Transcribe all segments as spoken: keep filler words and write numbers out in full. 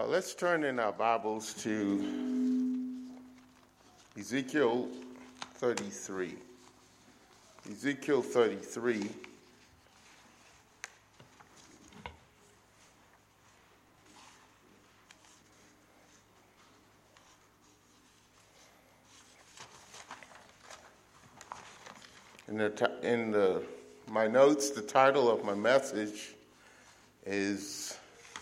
Uh, let's turn in our Bibles to Ezekiel thirty-three. Ezekiel thirty-three. In the t- in the my notes, the title of my message is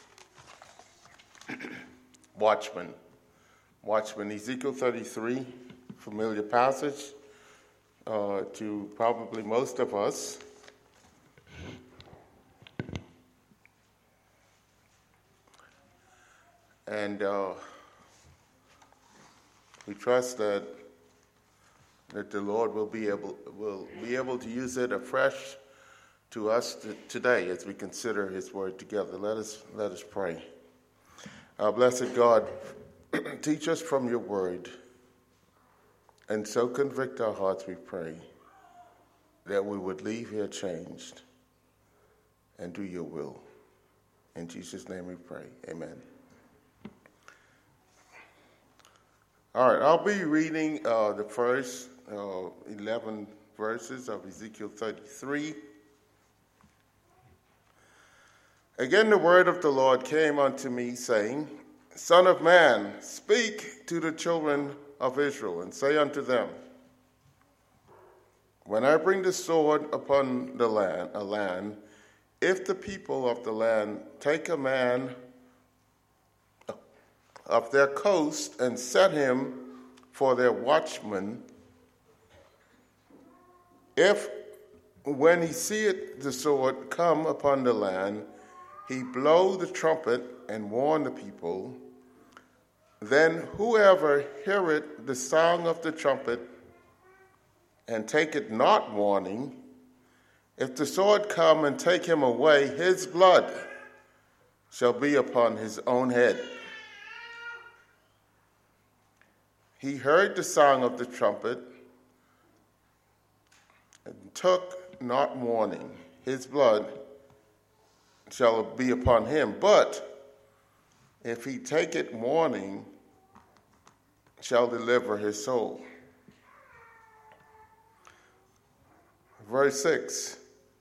Watchman. Watchman, Ezekiel thirty-three, familiar passage uh, to probably most of us. And uh, we trust that that the Lord will be able will be able to use it afresh to us t- today as we consider His Word together. Let us let us pray. Our blessed God, teach us from Your Word, and so convict our hearts, we pray, that we would leave here changed and do Your will. In Jesus' name we pray. Amen. All right, I'll be reading uh, the first uh, eleven verses of Ezekiel thirty-three. Again, the word of the Lord came unto me, saying, Son of man, speak to the children of Israel, and say unto them, When I bring the sword upon the land, a land, if the people of the land take a man of their coast and set him for their watchman, if when he seeth the sword come upon the land, he blow the trumpet and warn the people, then whoever heareth the sound of the trumpet and taketh not warning, if the sword come and take him away, his blood shall be upon his own head. He heard the sound of the trumpet and took not warning. His blood shall be upon him. But if he take it warning, shall deliver his soul. Verse six.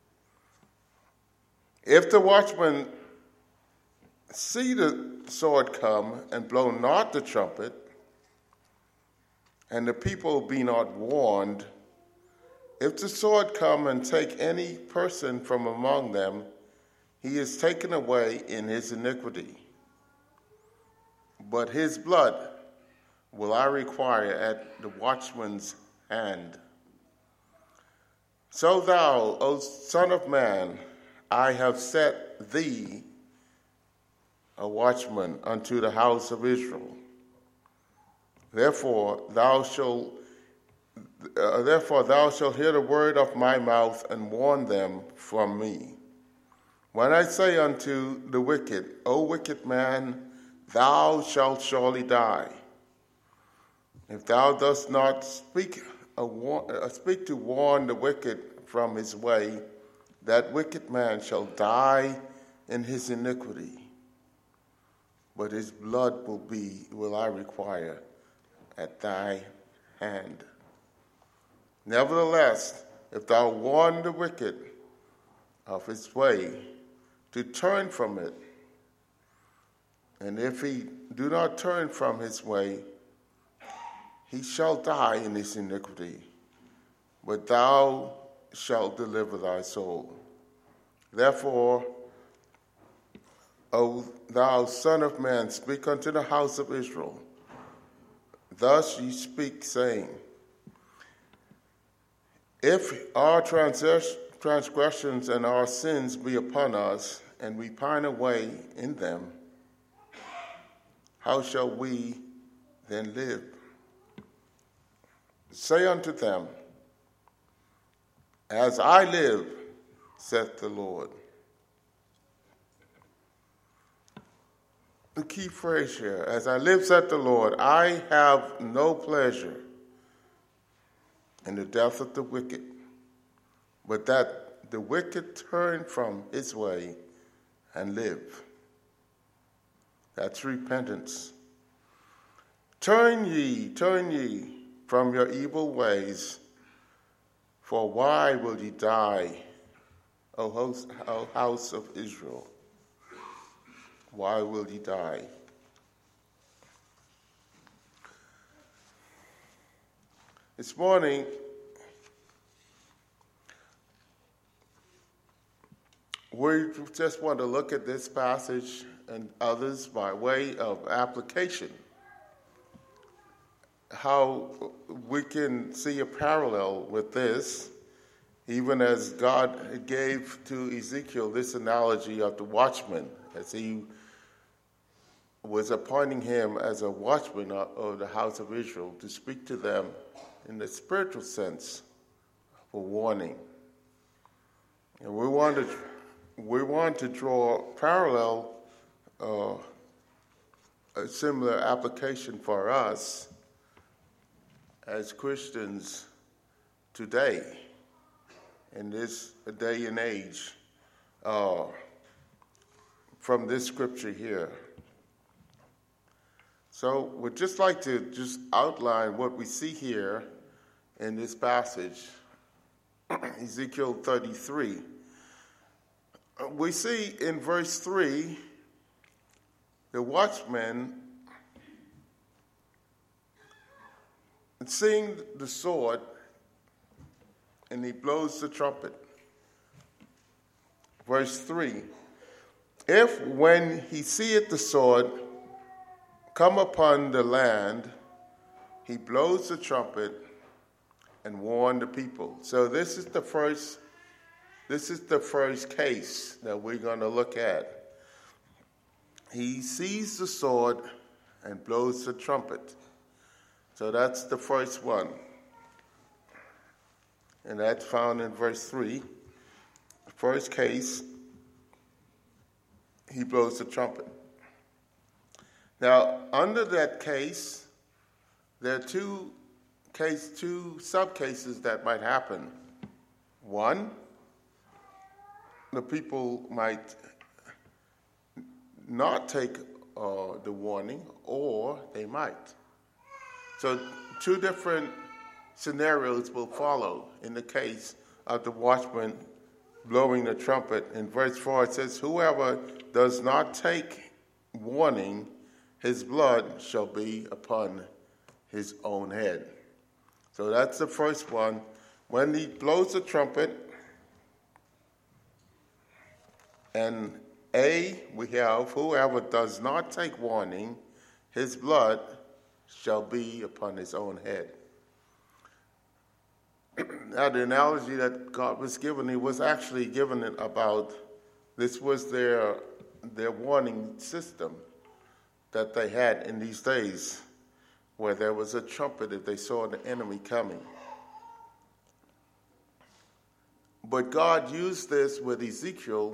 If the watchman see the sword come and blow not the trumpet, and the people be not warned, if the sword come and take any person from among them, he is taken away in his iniquity. But his blood will I require at the watchman's hand. So thou, O son of man, I have set thee a watchman unto the house of Israel. Therefore thou shalt uh, therefore thou shalt hear the word of my mouth and warn them from me. When I say unto the wicked, O wicked man, thou shalt surely die, if thou dost not speak a war- uh, speak to warn the wicked from his way, that wicked man shall die in his iniquity, but his blood will be will I require at thy hand. Nevertheless, if thou warn the wicked of his way, to turn from it, and if he do not turn from his way, he shall die in his iniquity, but thou shalt deliver thy soul. Therefore, O thou son of man, speak unto the house of Israel. Thus ye speak, saying, If our transgress- transgressions and our sins be upon us, and we pine away in them, how shall we then live? Say unto them, As I live, saith the Lord. The key phrase here, as I live, saith the Lord, I have no pleasure in the death of the wicked, but that the wicked turn from his way and live. That's repentance. Turn ye, turn ye from your evil ways, for why will ye die, O host, O house of Israel? Why will ye die? This morning, we just want to look at this passage and others by way of application. How we can see a parallel with this, even as God gave to Ezekiel this analogy of the watchman, as he was appointing him as a watchman of the house of Israel to speak to them in the spiritual sense for warning. And we want to, we want to draw parallel, uh, a similar application for us as Christians today, in this day and age, uh, from this scripture here. So we'd just like to just outline what we see here in this passage, Ezekiel thirty-three. We see in verse three, the watchman seeing the sword, and he blows the trumpet. Verse three, if when he seeth the sword come upon the land, he blows the trumpet and warn the people. So this is the first, this is the first case that we're going to look at. He sees the sword and blows the trumpet. So that's the first one. And that's found in verse three. First case, he blows the trumpet. Now, under that case, there are two case, two sub-cases that might happen. One, the people might not take uh, the warning, or they might. So two different scenarios will follow in the case of the watchman blowing the trumpet. In verse four, it says, whoever does not take warning, his blood shall be upon his own head. So that's the first one. When he blows the trumpet, and A, we have, whoever does not take warning, his blood shall be upon his own head. Now, the analogy that God was given, he was actually given it about, this was their, their warning system that they had in these days, where there was a trumpet if they saw the enemy coming. But God used this with Ezekiel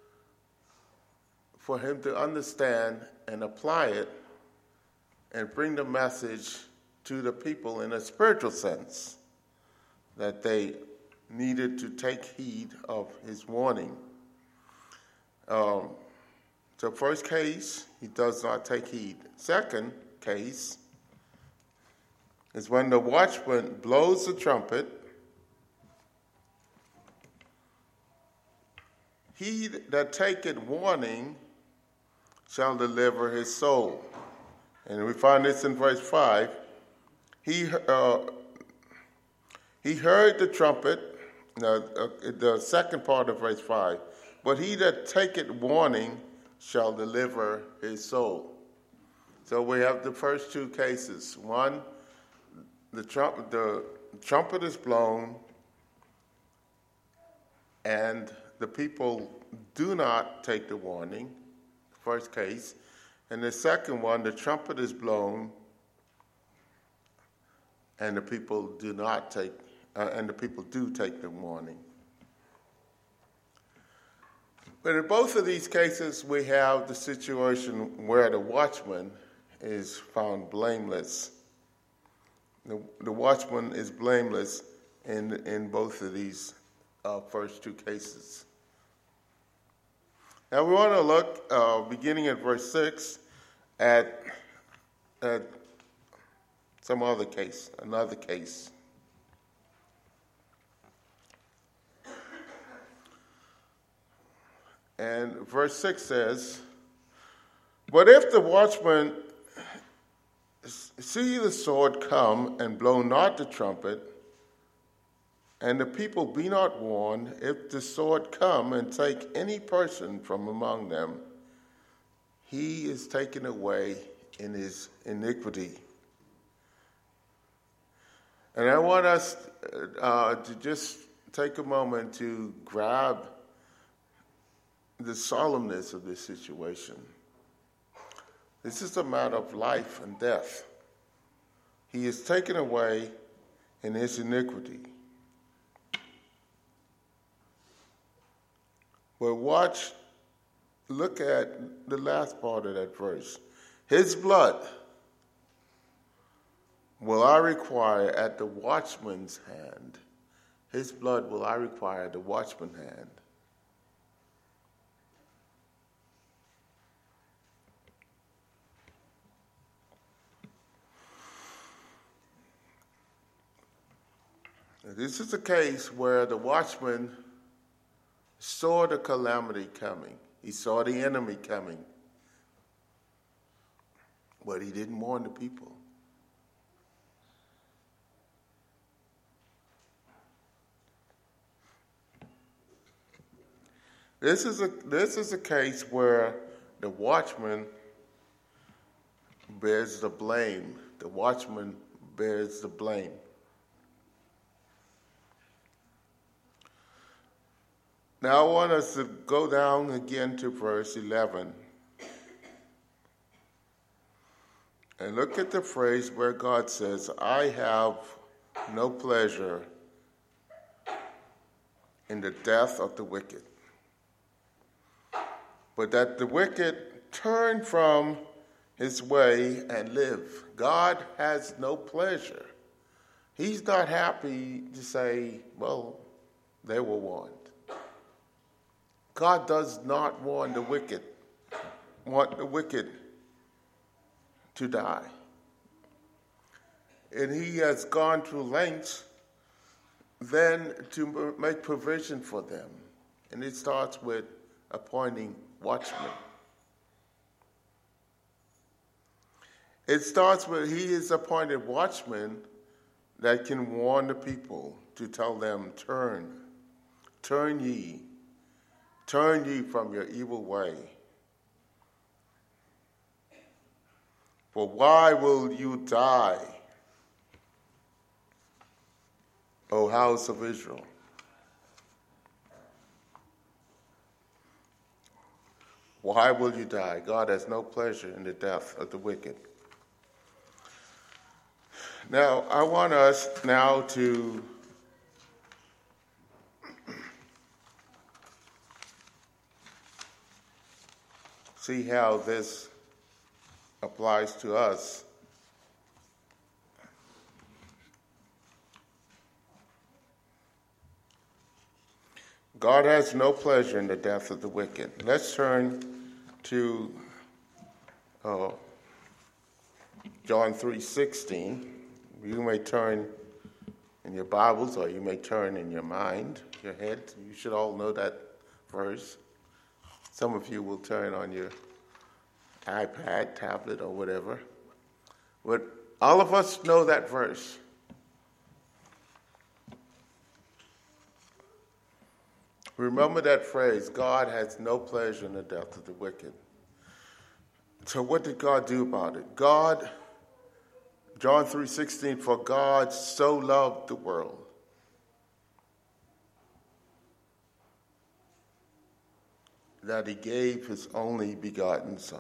for him to understand and apply it and bring the message to the people in a spiritual sense, that they needed to take heed of his warning. Um, so first case, he does not take heed. Second case is when the watchman blows the trumpet, he that taketh warning shall deliver his soul. And we find this in verse five. He uh, he heard the trumpet, uh, uh, the second part of verse five, but he that taketh warning shall deliver his soul. So we have the first two cases. One, the trumpet, the trumpet is blown, and the people do not take the warning, first case. And the second one, the trumpet is blown, and the people do not take, uh, and the people do take the warning. But in both of these cases, we have the situation where the watchman is found blameless. The, the watchman is blameless in in both of these uh, first two cases. Now we want to look, uh, beginning at verse six, at, at some other case, another case. And verse six says, "But if the watchman see the sword come and blow not the trumpet, and the people be not warned, if the sword come and take any person from among them, he is taken away in his iniquity." And I want us uh, to just take a moment to grab the solemnness of this situation. This is a matter of life and death. He is taken away in his iniquity. But watch, look at the last part of that verse. "His blood will I require at the watchman's hand." His blood will I require at the watchman's hand. This is a case where the watchman saw the calamity coming. He saw the enemy coming. But he didn't warn the people. This is a this is a case where the watchman bears the blame. The watchman bears the blame. Now I want us to go down again to verse eleven and look at the phrase where God says, "I have no pleasure in the death of the wicked, but that the wicked turn from his way and live." God has no pleasure. He's not happy to say, well, they were warned. God does not warn the wicked, want the wicked to die. And he has gone through lengths then to make provision for them. And it starts with appointing watchmen. It starts with he has appointed watchmen that can warn the people to tell them, turn, turn ye. Turn ye from your evil way. For why will you die, O house of Israel? Why will you die? God has no pleasure in the death of the wicked. Now, I want us now to see how this applies to us. God has no pleasure in the death of the wicked. Let's turn to uh, John three sixteen. You may turn in your Bibles or you may turn in your mind, your head. You should all know that verse. Some of you will turn on your iPad, tablet, or whatever. But all of us know that verse. Remember that phrase, God has no pleasure in the death of the wicked. So what did God do about it? God, John three sixteen, for God so loved the world that he gave his only begotten Son,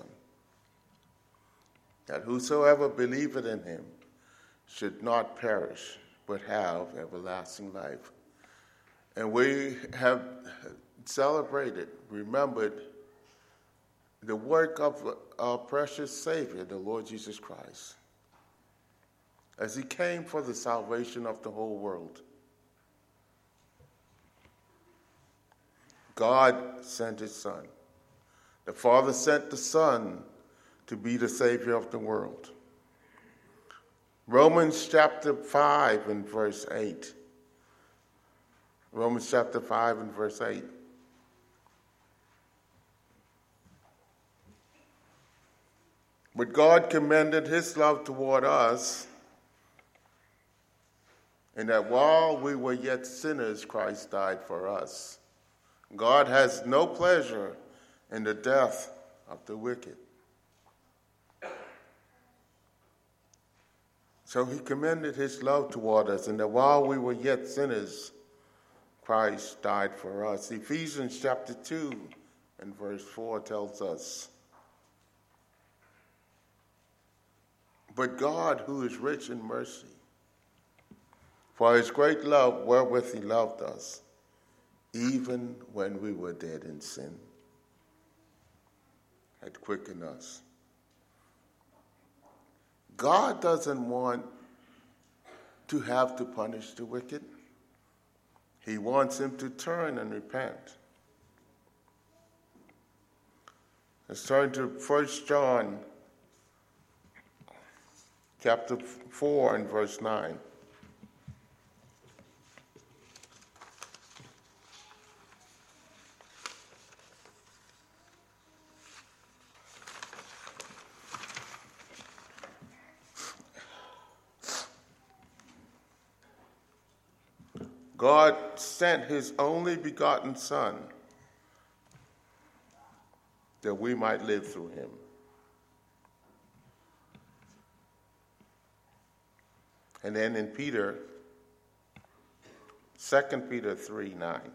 that whosoever believeth in him should not perish, but have everlasting life. And we have celebrated, remembered the work of our precious Savior, the Lord Jesus Christ, as he came for the salvation of the whole world. God sent his Son. The Father sent the Son to be the Savior of the world. Romans chapter five and verse eight. Romans chapter five and verse eight. But God commended his love toward us, in that while we were yet sinners, Christ died for us. God has no pleasure in the death of the wicked. So he commended his love toward us, and that while we were yet sinners, Christ died for us. Ephesians chapter two and verse four tells us, but God, who is rich in mercy, for his great love wherewith he loved us, even when we were dead in sin, had quickened us. God doesn't want to have to punish the wicked. He wants him to turn and repent. Let's turn to First John chapter four and verse nine. God sent his only begotten Son that we might live through him. And then in Peter, Second Peter three nine.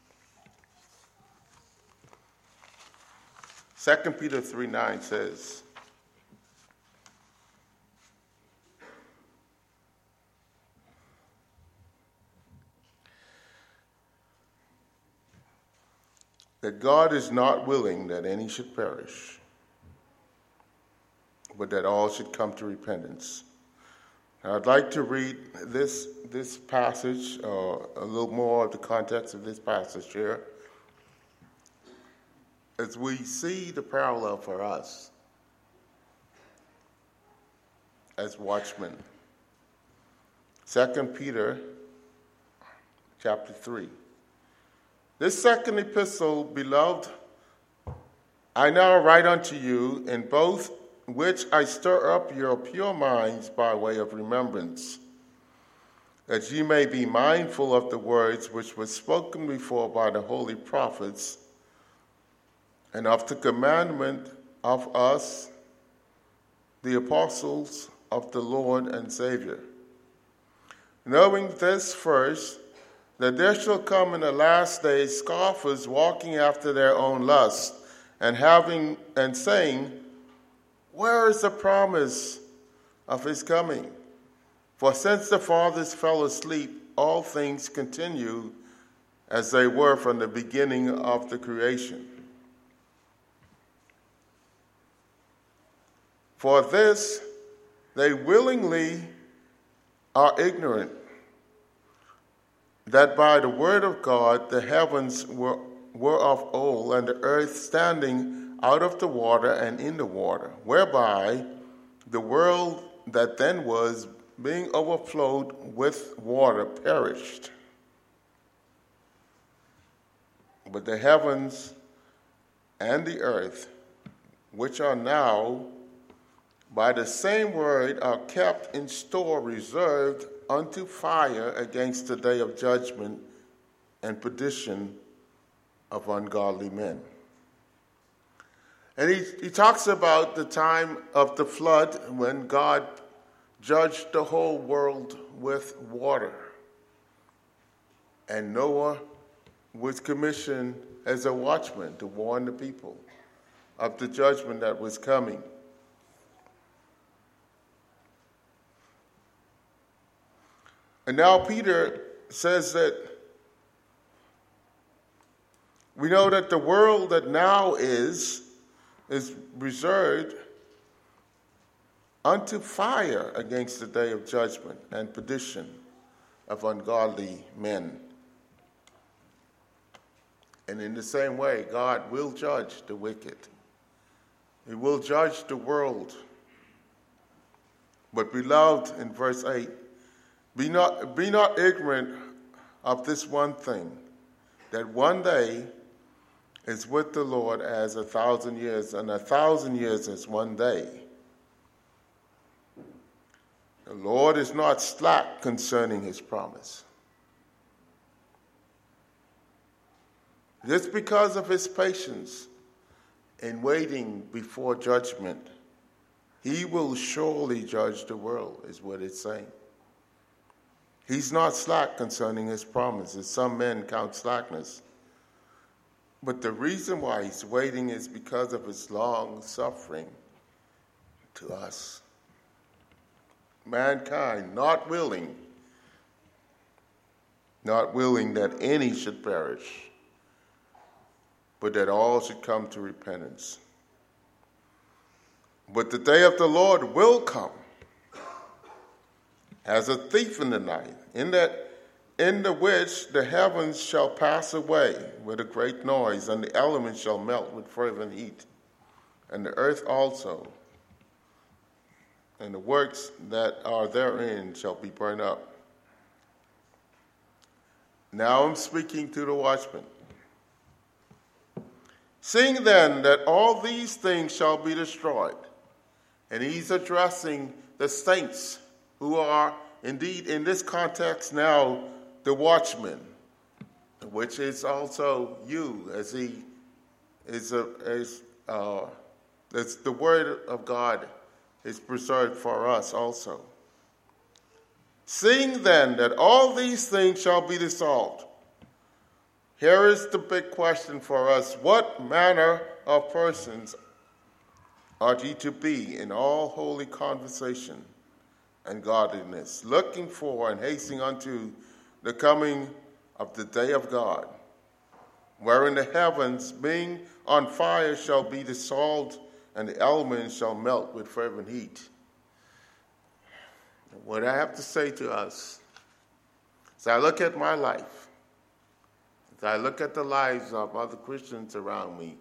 Second Peter three nine says, that God is not willing that any should perish, but that all should come to repentance. Now, I'd like to read this, this passage, uh, a little more of the context of this passage here, as we see the parallel for us as watchmen. Second Peter chapter three. This second epistle, beloved, I now write unto you, in both which I stir up your pure minds by way of remembrance, that ye may be mindful of the words which were spoken before by the holy prophets, and of the commandment of us, the apostles of the Lord and Savior. Knowing this first, that there shall come in the last days scoffers, walking after their own lust, and having and saying, where is the promise of his coming? For since the fathers fell asleep, all things continue as they were from the beginning of the creation. For this they willingly are ignorant, that by the word of God the heavens were, were of old, and the earth standing out of the water and in the water, whereby the world that then was, being overflowed with water, perished. But the heavens and the earth, which are now by the same word, are kept in store, reserved unto fire against the day of judgment and perdition of ungodly men. And he, he talks about the time of the flood when God judged the whole world with water. And Noah was commissioned as a watchman to warn the people of the judgment that was coming. And now Peter says that we know that the world that now is, is reserved unto fire against the day of judgment and perdition of ungodly men. And in the same way, God will judge the wicked He will judge the world. But beloved, in verse eight, be not, be not ignorant of this one thing, that one day is with the Lord as a thousand years, and a thousand years as one day. The Lord is not slack concerning his promise. Just because of his patience in waiting before judgment, he will surely judge the world, is what it's saying. He's not slack concerning his promise, as some men count slackness. But the reason why he's waiting is because of his long suffering to us. Mankind, not willing, not willing that any should perish, but that all should come to repentance. But the day of the Lord will come as a thief in the night, in that in the which the heavens shall pass away with a great noise, and the elements shall melt with fervent heat, and the earth also, and the works that are therein shall be burned up. Now I'm speaking to the watchman. Seeing then that all these things shall be destroyed, and he's addressing the saints who are indeed in this context now the watchman, which is also you, as he is a, as uh, as the word of God is preserved for us also. Seeing then that all these things shall be dissolved, here is the big question for us: what manner of persons are ye to be in all holy conversation and godliness, looking for and hastening unto the coming of the day of God, wherein the heavens, being on fire, shall be dissolved, and the elements shall melt with fervent heat. What I have to say to us, as I look at my life, as I look at the lives of other Christians around me,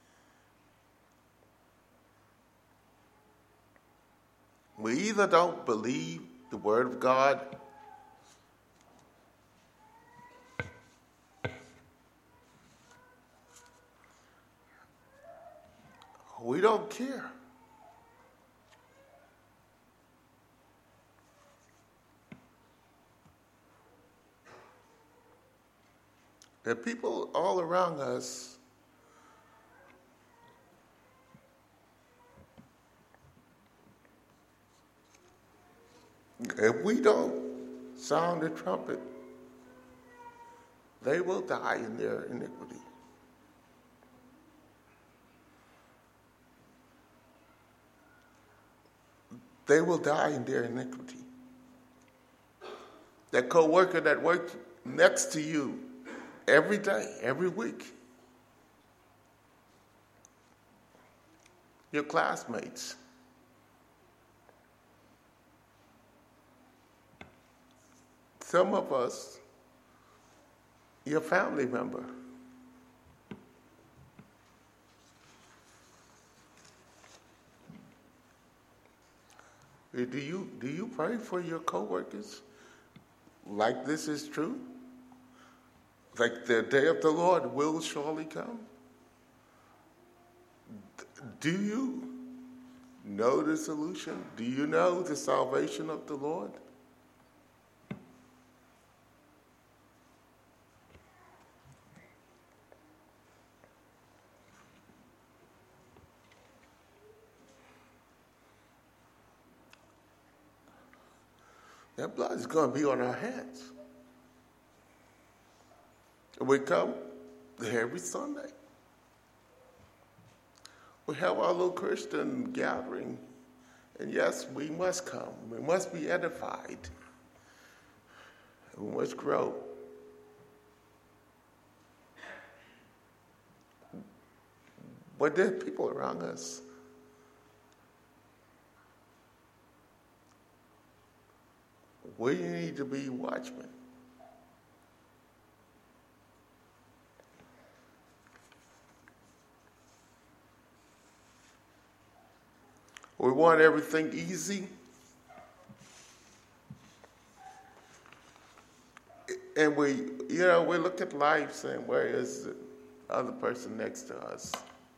we either don't believe the Word of God, we don't care. There are people all around us if we don't sound the trumpet, they will die in their iniquity. They will die in their iniquity. That co-worker that worked next to you every day, every week, your classmates, some of us, your family member. Do you, do you pray for your coworkers like this is true? Like the day of the Lord will surely come? Do you know the solution? Do you know the salvation of the Lord? That blood is going to be on our hands. We come every Sunday. We have our little Christian gathering. And yes, we must come. We must be edified. We must grow. But there are people around us. We need to be watchmen. We want everything easy. And we, you know, we look at life saying, where is the other person next to us?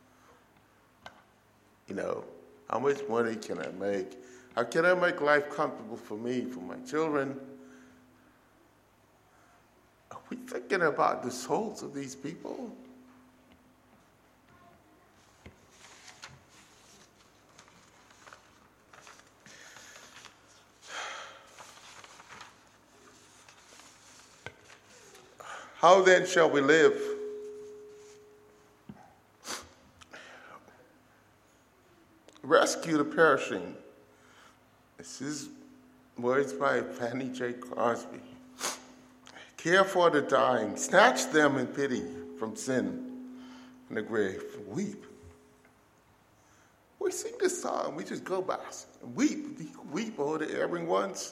You know, how much money can I make? How can I make life comfortable for me, for my children? Are we thinking about the souls of these people? How then shall we live? Rescue the perishing. This is words by Fanny J. Crosby. Care for the dying. Snatch them in pity from sin and the grave. Weep. We sing this song. We just go by and weep. Weep over the erring ones.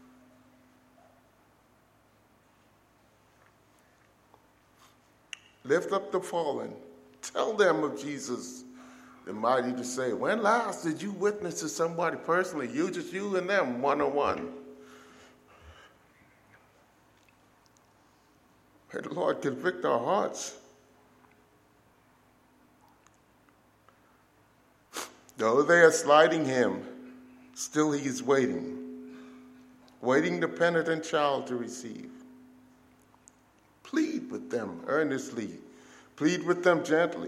Lift up the fallen. Tell them of Jesus, the mighty to say. When last did you witness to somebody personally? You, just you and them, one-on-one. May the Lord convict our hearts. Though they are slighting him, still he is waiting, waiting the penitent child to receive. Plead with them earnestly. Plead with them gently.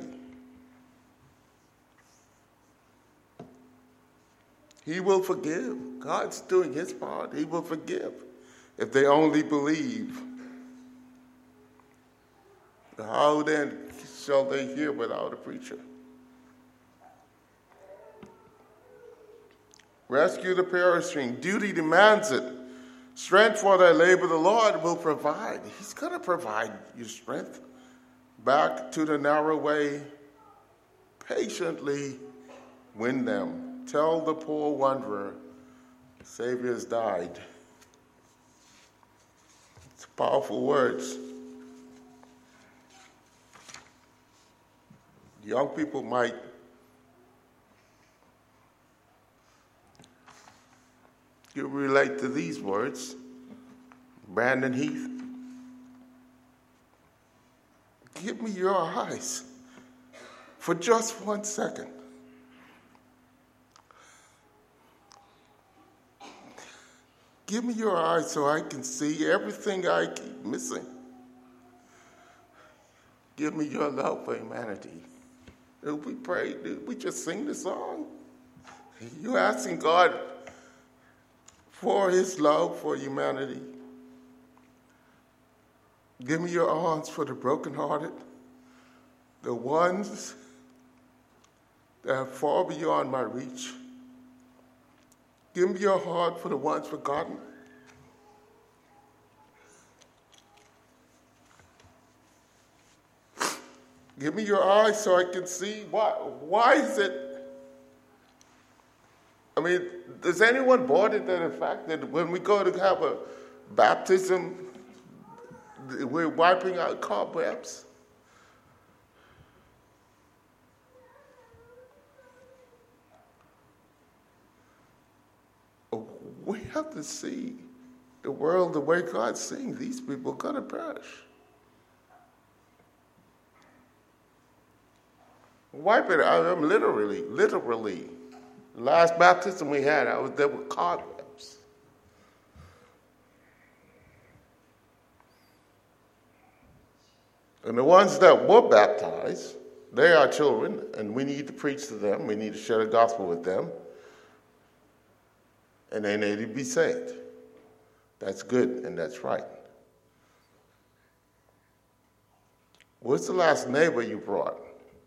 He will forgive. God's doing his part. He will forgive if they only believe. How then shall they hear without a preacher? Rescue the perishing. Duty demands it. Strength for their labor, the Lord will provide. He's going to provide you strength. Back to the narrow way. Patiently win them. Tell the poor wanderer, Savior has died. It's powerful words. Young people might you relate to these words. Brandon Heath. Give me your eyes for just one second. Give me your eyes so I can see everything I keep missing. Give me your love for humanity. Did we pray? Did we just sing the song? You're asking God for his love for humanity. Give me your arms for the brokenhearted, the ones that are far beyond my reach. Give me your heart for the ones forgotten. Give me your eyes so I can see. Why, why is it? I mean, does anyone bother to the fact that when we go to have a baptism, we're wiping out cobwebs? We have to see the world the way God's seeing. These people are going to perish. Wipe it out. I'm literally, literally. The last baptism we had, I was there with cobwebs. And the ones that were baptized, they are children, and we need to preach to them. We need to share the gospel with them. And they need to be saved. That's good and that's right. What's the last neighbor you brought?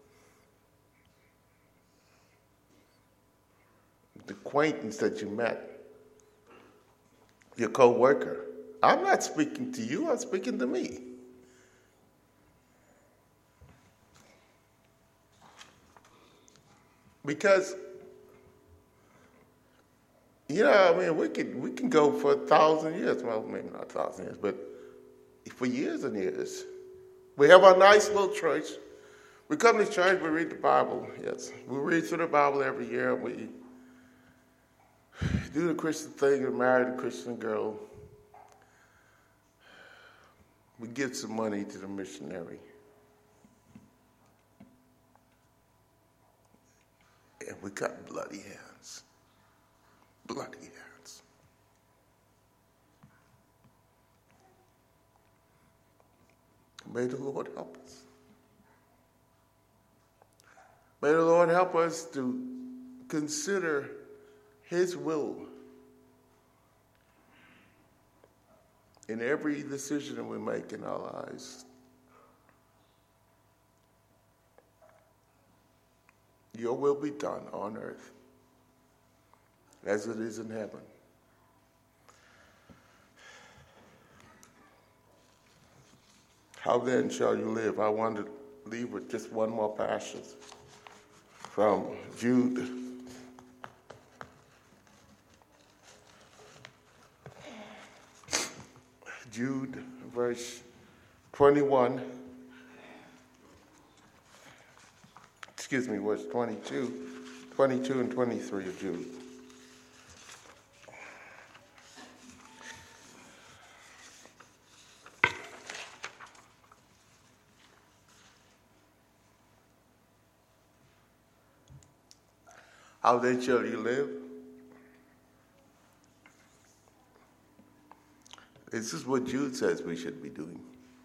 The acquaintance that you met? Your co-worker? I'm not speaking to you, I'm speaking to me. Because you know, I mean, we can we can go for a thousand years. Well, maybe not a thousand years, but for years and years. We have our nice little church. We come to church, we read the Bible. Yes, we read through the Bible every year. We do the Christian thing and marry the Christian girl. We give some money to the missionary. And we got bloody hands. Bloody hands. May the Lord help us. May the Lord help us to consider His will in every decision that we make in our lives. Your will be done on earth as it is in heaven. How then shall you live? I want to leave with just one more passage from Jude. Jude, verse twenty-one. Excuse me, verse twenty-two, twenty-two and twenty-three of Jude. How then shall you live? This is what Jude says we should be doing.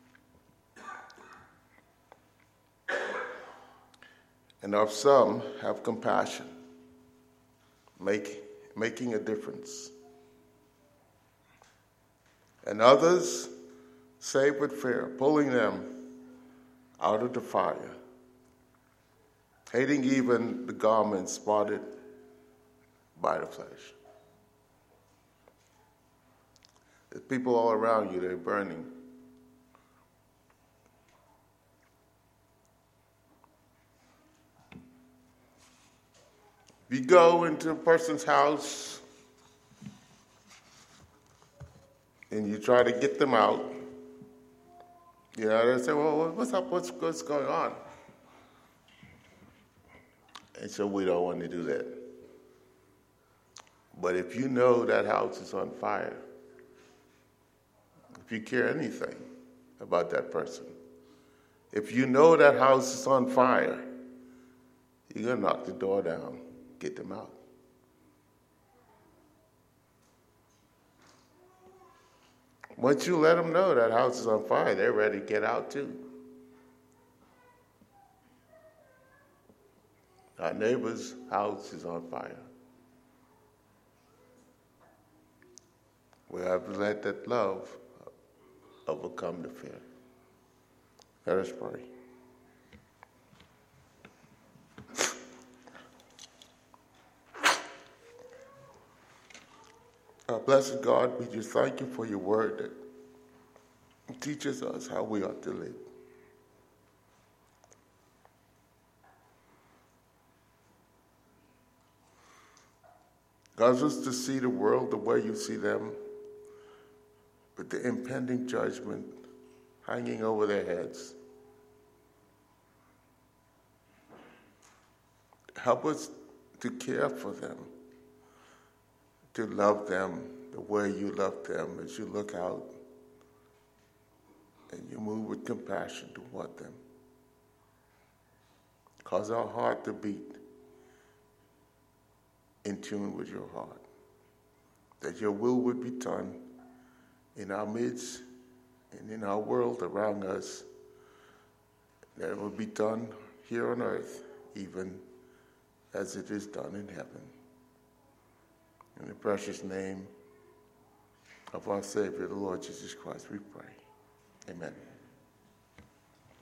And of some have compassion, make, making a difference. And others save with fear, pulling them out of the fire, hating even the garment spotted by the flesh. There's people all around you, they're burning. If you go into a person's house and you try to get them out, you know, they say, well, what's up? What's, what's going on? And so we don't want to do that. But if you know that house is on fire, if you care anything about that person, if you know that house is on fire, you're going to knock the door down, get them out. Once you let them know that house is on fire, they're ready to get out too. Our neighbor's house is on fire. We have to let that love overcome the fear. Let us pray. Our blessed God, we just thank you for your word that teaches us how we ought to live. Cause us to see the world the way you see them, with the impending judgment hanging over their heads. Help us to care for them, to love them the way you love them as you look out and you move with compassion toward them. Cause our heart to beat in tune with your heart, that your will would be done in our midst and in our world around us, that it will be done here on earth, even as it is done in heaven. In the precious name of our Savior, the Lord Jesus Christ, we pray. Amen.